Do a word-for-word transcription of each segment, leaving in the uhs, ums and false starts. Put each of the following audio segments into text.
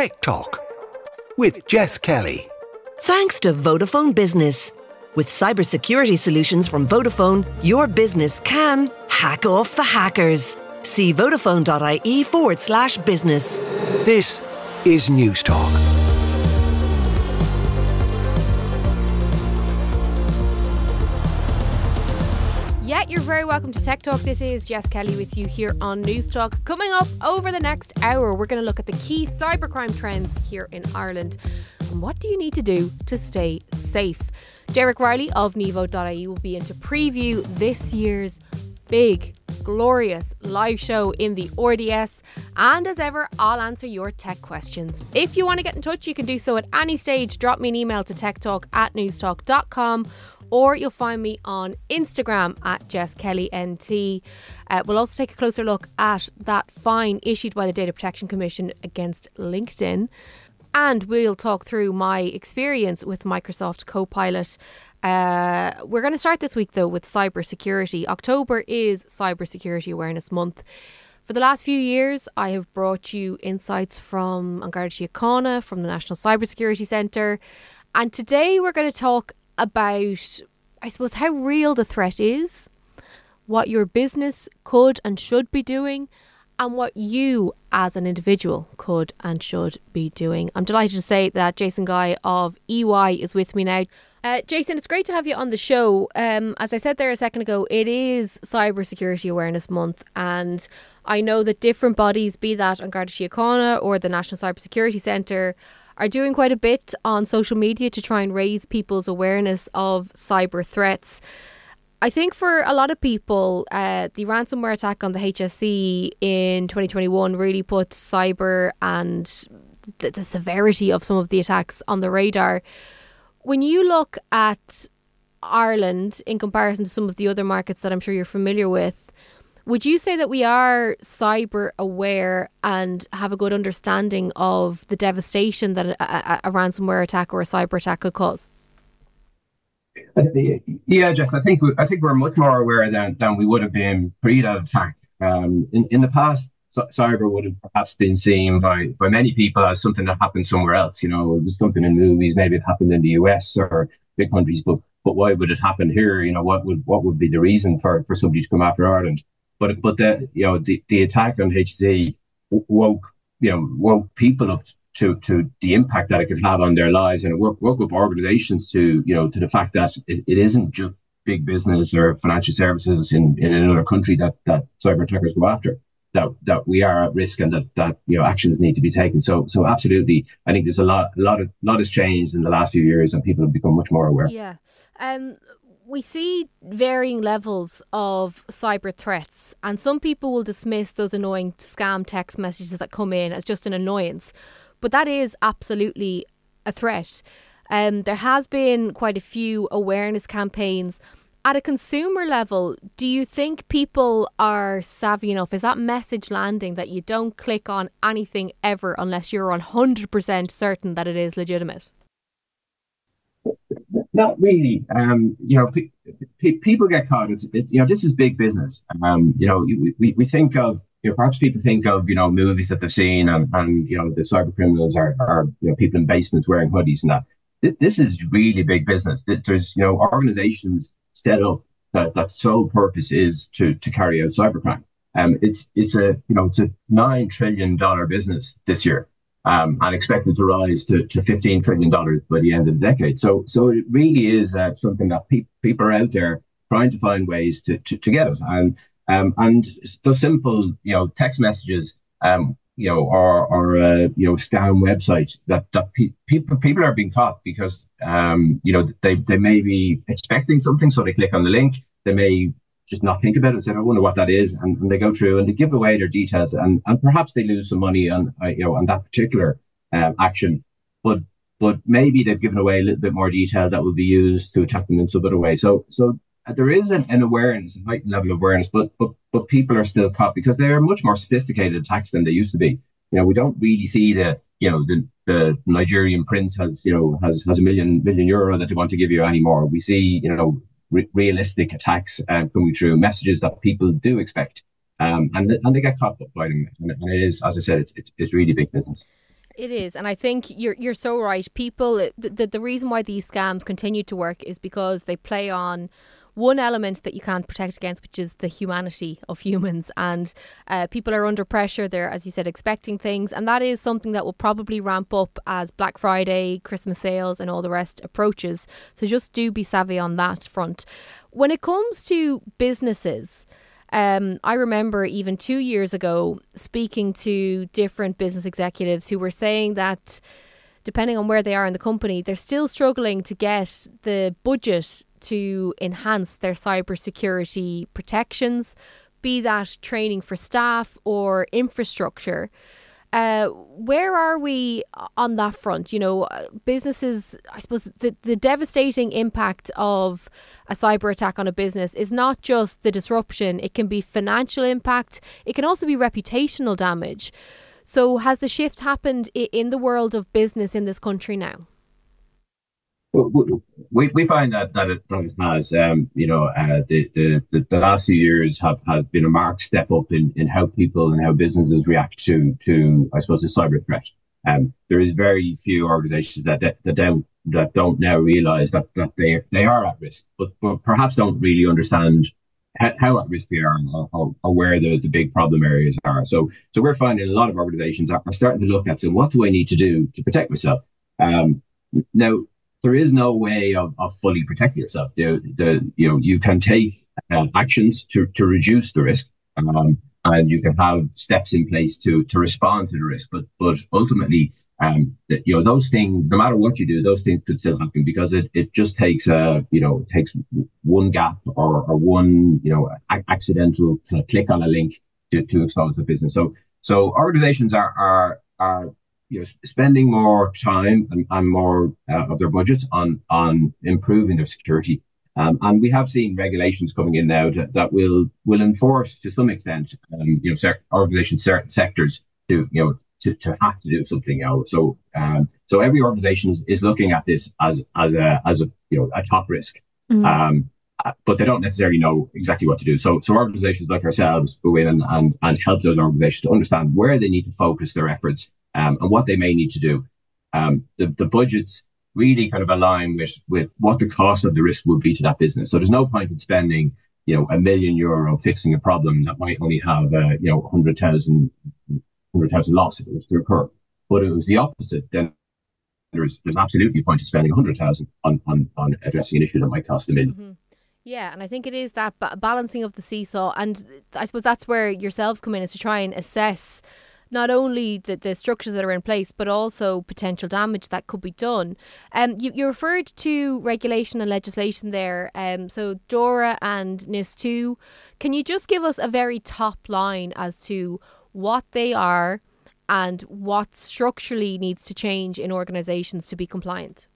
Tech Talk with Jess Kelly. Thanks to Vodafone Business. With cybersecurity solutions from Vodafone, your business can hack off the hackers. See vodafone.ie forward slash business. This is News Talk. Yeah, you're very welcome to Tech Talk. This is Jess Kelly with you here on News Talk. Coming up over the next hour, we're going to look at the key cybercrime trends here in Ireland. And what do you need to do to stay safe? Derek Riley of Nevo dot I E will be in to preview this year's big, glorious live show in the R D S. And as ever, I'll answer your tech questions. If you want to get in touch, you can do so at any stage. Drop me an email to techtalk at newstalk dot com. Or you'll find me on Instagram at Jess Kelly N T. Uh, we'll also take a closer look at that fine issued by the Data Protection Commission against LinkedIn. And we'll talk through my experience with Microsoft Copilot. Uh, we're going to start this week, though, with cybersecurity. October is Cybersecurity Awareness Month. For the last few years, I have brought you insights from An Garda Síochána, from the National Cybersecurity Centre. And today we're going to talk about, I suppose, how real the threat is, what your business could and should be doing, and what you as an individual could and should be doing. I'm delighted to say that Jason Guy of E Y is with me now. Uh, Jason, it's great to have you on the show. Um, as I said there a second ago, it is Cybersecurity Awareness Month, and I know that different bodies, be that An Garda Síochána or the National Cybersecurity Centre, are doing quite a bit on social media to try and raise people's awareness of cyber threats. I think for a lot of people, uh, the ransomware attack on the H S E in twenty twenty-one really put cyber and the, the severity of some of the attacks on the radar. When you look at Ireland in comparison to some of the other markets that I'm sure you're familiar with, would you say that we are cyber aware and have a good understanding of the devastation that a, a, a ransomware attack or a cyber attack could cause? Yeah, Jeff, I think we, I think we're much more aware than, than we would have been pre that attack. Um, in, in the past, cyber would have perhaps been seen by, by many people as something that happened somewhere else. You know, it was something in movies, maybe it happened in the U S or big countries, but but why would it happen here? You know, what would what would be the reason for, for somebody to come after Ireland? But but the you know the, the attack on H S E woke you know woke people up to to the impact that it could have on their lives, and it woke, woke up organisations to you know to the fact that it, it isn't just big business or financial services in, in another country that that cyber attackers go after. That that we are at risk, and that that you know actions need to be taken. So so absolutely, I think there's a lot a lot of lot has changed in the last few years, and people have become much more aware. Yeah. Um. We see varying levels of cyber threats, and some people will dismiss those annoying scam text messages that come in as just an annoyance. But that is absolutely a threat. Um, there has been quite a few awareness campaigns. At a consumer level, do you think people are savvy enough? Is that message landing that you don't click on anything ever unless you're one hundred percent certain that it is legitimate? Not really. Um, you know, pe- pe- people get caught. It's, it's you know, this is big business. Um, you know, we, we think of, you know, perhaps people think of, you know, movies that they've seen, and, and you know, the cyber criminals are, are, you know, people in basements wearing hoodies and that. Th- This is really big business. There's, you know, organizations set up that that sole purpose is to to carry out cybercrime. Um, it's it's a you know it's a nine trillion dollar business this year. Um, and expected to rise to, to fifteen trillion dollars by the end of the decade. So so it really is uh, something that pe- people are out there trying to find ways to, to, to get us. And um, and those simple, you know, text messages, um, you know, or, or uh, you know, scam websites that, that pe- people people are being caught because, um, you know, they, they may be expecting something, so they click on the link. They may just not think about it and say, I wonder what that is. And, and they go through and they give away their details, and, and perhaps they lose some money on, uh, you know, on that particular uh, action. But but maybe they've given away a little bit more detail that will be used to attack them in some other way. So so uh, there is an, an awareness, a heightened level of awareness, but, but but people are still caught because they are much more sophisticated attacks than they used to be. You know, we don't really see the, you know, the, the Nigerian prince has, you know, has, has a million million euro that they want to give you anymore. We see, you know, re- realistic attacks uh, coming through, messages that people do expect. Um, and, and they get caught up by them. And, and it is, as I said, it's, it's, it's really big business. It is, and I think you're you're so right. People, the, the the reason why these scams continue to work is because they play on one element that you can't protect against, which is the humanity of humans. And uh, people are under pressure. They're, as you said, expecting things, and that is something that will probably ramp up as Black Friday, Christmas sales, and all the rest approaches. So just do be savvy on that front. When it comes to businesses, Um, I remember even two years ago speaking to different business executives who were saying that depending on where they are in the company, they're still struggling to get the budget to enhance their cybersecurity protections, be that training for staff or infrastructure. Uh, where are we on that front? You know, businesses, I suppose the, the devastating impact of a cyber attack on a business is not just the disruption. It can be financial impact. It can also be reputational damage. So has the shift happened in the world of business in this country now? Well, we we find that that it, that it has, um, you know, uh, the, the the last few years have, have been a marked step up in, in how people and how businesses react to to I suppose a cyber threat. Um, there is very few organisations that that, that don't that don't now realise that that they they are at risk, but, but perhaps don't really understand how, how at risk they are or, or, or where the, the big problem areas are. So so we're finding a lot of organisations are, are starting to look at, so what do I need to do to protect myself? Um, now. There is no way of, of fully protecting yourself. The, the, you know, you can take uh, actions to, to reduce the risk, um, and you can have steps in place to, to respond to the risk. But but ultimately, um, the, you know, those things, no matter what you do, those things could still happen because it, it just takes a, you know, it takes one gap or, or one, you know, a- accidental kind of click on a link to, to expose the business. So so organizations are are are. You know, spending more time and, and more uh, of their budgets on on improving their security, um, and we have seen regulations coming in now that, that will will enforce to some extent, um, you know, certain organizations, certain sectors to you know to, to have to do something. You know, so um, so every organization is, is looking at this as as a as a you know a top risk, mm-hmm. um, but they don't necessarily know exactly what to do. So so organizations like ourselves go in and and, and help those organizations to understand where they need to focus their efforts. Um, and what they may need to do. Um, the, the budgets really kind of align with, with what the cost of the risk would be to that business. So there's no point in spending, you know, a million euro fixing a problem that might only have, uh, you know, one hundred thousand loss if it was to occur. But it was the opposite. Then there's there's absolutely a point in spending one hundred thousand on, on, on addressing an issue that might cost a million. Mm-hmm. Yeah, and I think it is that ba- balancing of the seesaw. And I suppose that's where yourselves come in, is to try and assess not only the, the structures that are in place, but also potential damage that could be done. Um, you, you referred to regulation and legislation there. Um, so DORA and NIS two. Can you just give us a very top line as to what they are and what structurally needs to change in organisations to be compliant?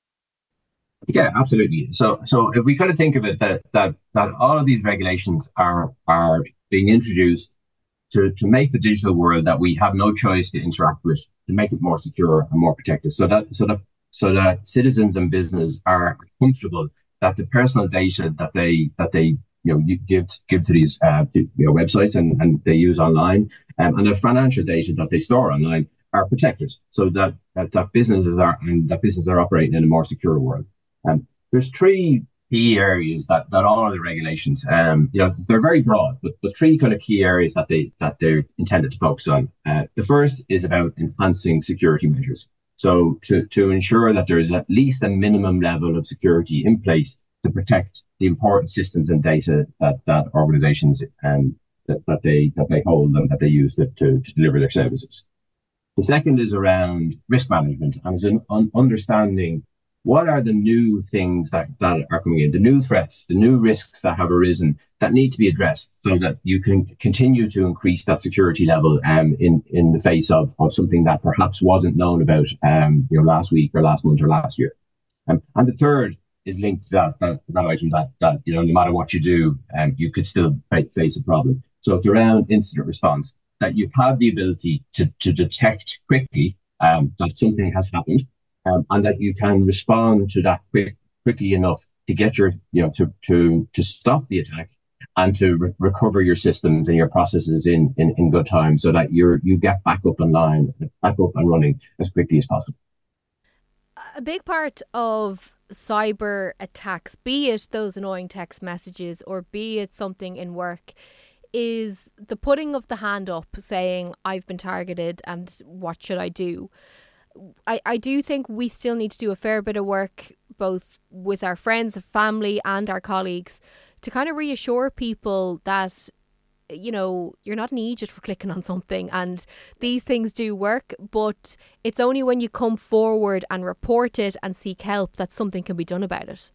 Yeah, absolutely. So, so if we kind of think of it that that that all of these regulations are are being introduced to, to make the digital world that we have no choice to interact with, to make it more secure and more protected, so that so that so that citizens and business are comfortable that the personal data that they that they you know you give give to these uh, you know websites and, and they use online, um, and the financial data that they store online are protected, so that that, that businesses are and that businesses are operating in a more secure world. Um, there's three key areas that, that all of the regulations, um, you know, they're very broad, but, but three kind of key areas that they that they're intended to focus on. Uh, the first is about enhancing security measures. So to to ensure that there is at least a minimum level of security in place to protect the important systems and data that that organizations um, that, that they that they hold and that they use to, to, to deliver their services. The second is around risk management and is an un- understanding what are the new things that, that are coming in, the new threats, the new risks that have arisen that need to be addressed so that you can continue to increase that security level um, in, in the face of, of something that perhaps wasn't known about um, you know, last week or last month or last year. Um, and the third is linked to that, that, that item that, that, you know, no matter what you do, um, you could still face a problem. So it's around incident response, that you have the ability to, to detect quickly um, that something has happened. Um, and that you can respond to that quick, quickly enough to get your, you know, to, to, to stop the attack and to re- recover your systems and your processes in, in, in good time so that you're you get back up online, back up and running as quickly as possible. A big part of cyber attacks, be it those annoying text messages or be it something in work, is the putting of the hand up saying, I've been targeted and what should I do? I, I do think we still need to do a fair bit of work, both with our friends, family and our colleagues, to kind of reassure people that, you know, you're not an idiot for clicking on something and these things do work, but it's only when you come forward and report it and seek help that something can be done about it.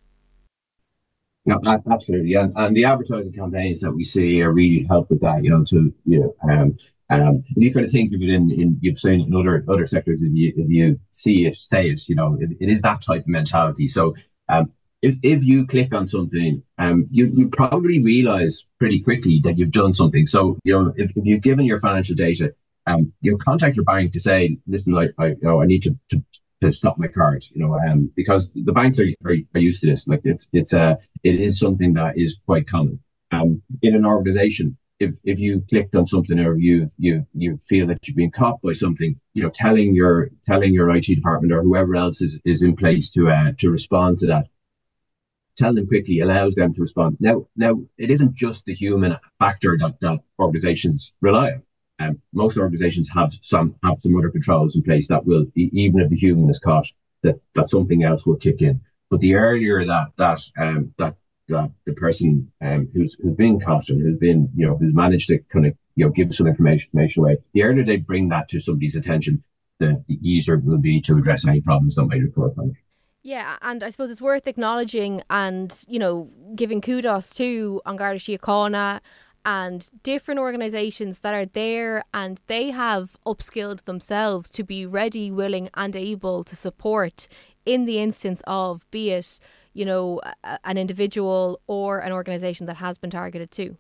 No, absolutely. And, and the advertising campaigns that we see are really help with that, you know, to, you know, um, um, you kind of think of it in, in you've seen in other, other sectors, if you, if you see it, say it, you know, it, it is that type of mentality. So, um, If, if you click on something, um, you, you probably realize pretty quickly that you've done something. So, you know, if, if you've given your financial data, um, you'll contact your bank to say, listen, like, I, you know, I need to, to, to stop my card, you know, um, because the banks are, are, are used to this. Like it's, it's, uh, it is something that is quite common. Um, in an organization, if, if you clicked on something or you, you, you feel that you've been caught by something, you know, telling your, telling your I T department or whoever else is, is in place to, uh, to respond to that. Tell them quickly allows them to respond. Now, now it isn't just the human factor that, that organizations rely on. Um, most organizations have some have some other controls in place that will, even if the human is caught, that, that something else will kick in. But the earlier that that um, that that the person um, who's who's been caught and who's been you know who's managed to kind of you know give some information, information away, the earlier they bring that to somebody's attention, the, the easier it will be to address any problems that might occur from it. Yeah, and I suppose it's worth acknowledging and, you know, giving kudos to An Garda Síochána and different organisations that are there and they have upskilled themselves to be ready, willing and able to support in the instance of, be it, you know, a, an individual or an organisation that has been targeted too.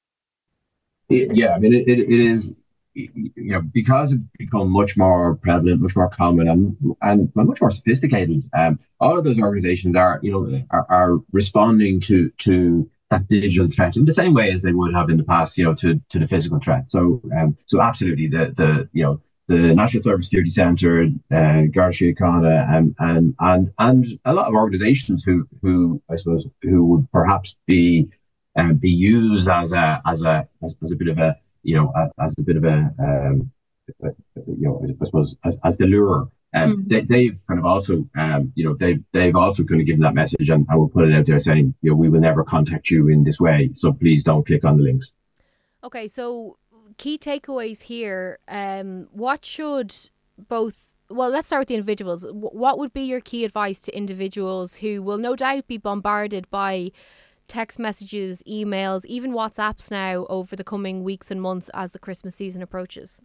Yeah, I mean, it, it, it is... you know, because it's become much more prevalent, much more common, and and much more sophisticated, um, all of those organizations are, you know, are, are responding to to that digital threat in the same way as they would have in the past, you know, to to the physical threat. So, um, so absolutely, the the you know the National Cybersecurity Centre, uh, Garda Síochána, and and and and a lot of organizations who who I suppose who would perhaps be um, be used as a as a as, as a bit of a you know, as a bit of a, um, you know, I suppose as, as the lure, um, mm-hmm. they, they've kind of also, um, you know, they've they've also kind of given that message, and I will put it out there saying, you know, we will never contact you in this way, so please don't click on the links. Okay, so key takeaways here. Um, what should both? Well, let's start with the individuals. What would be your key advice to individuals who will no doubt be bombarded by text messages, emails, even WhatsApps now over the coming weeks and months as the Christmas season approaches?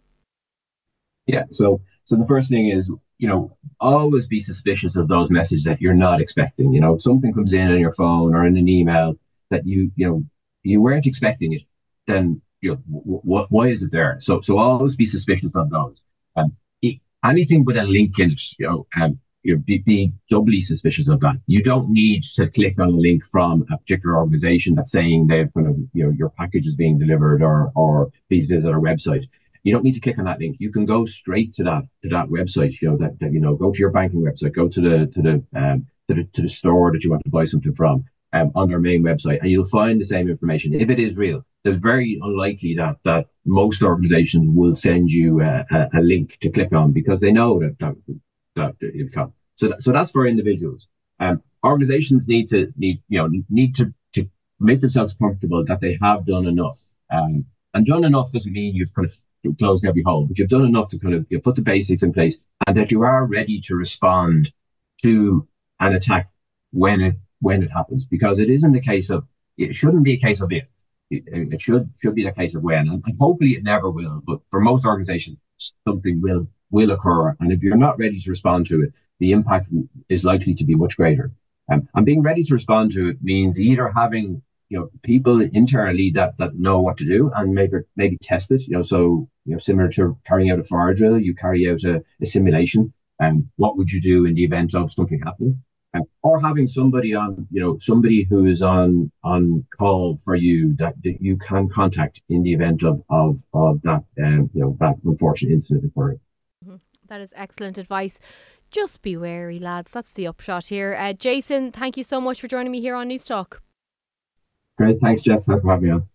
Yeah, so so the first thing is, you know, always be suspicious of those messages that you're not expecting. You know, if something comes in on your phone or in an email that you, you know, you weren't expecting it, then, you know, w- w- why is it there? So so always be suspicious of those. Um, anything with a link in it, you know, um, you know, be, be doubly suspicious of that. You don't need to click on a link from a particular organization that's saying they've kind of, you know, your package is being delivered, or, or please visit our website. You don't need to click on that link. You can go straight to that, to that website, you know, that, that, you know, go to your banking website, go to the, to the, um, to the, to the store that you want to buy something from, um, on their main website, and you'll find the same information. If it is real, there's very unlikely that, that most organizations will send you a, a, a link to click on because they know that, that, that it can. So, that, so that's for individuals. Um, organizations need to need you know need to to make themselves comfortable that they have done enough. Um, and done enough doesn't mean you've kind of closed every hole, but you've done enough to kind of you know, put the basics in place, and that you are ready to respond to an attack when it when it happens. Because it isn't a case of it shouldn't be a case of if. It, it should should be a case of when, and, and hopefully it never will. But for most organizations, something will will occur, and if you're not ready to respond to it, the impact is likely to be much greater. Um, and being ready to respond to it means either having, you know, people internally that, that know what to do and maybe maybe test it. You know, so you know, similar to carrying out a fire drill, you carry out a, a simulation. And um, what would you do in the event of something happening? uh, or having somebody on, you know, somebody who is on on call for you that, that you can contact in the event of of of that, um, you know, that unfortunate incident occurring. Mm-hmm. That is excellent advice. Just be wary, lads. That's the upshot here. Uh, Jason, thank you so much for joining me here on Newstalk. Great, thanks, Jess. Thanks for having me on.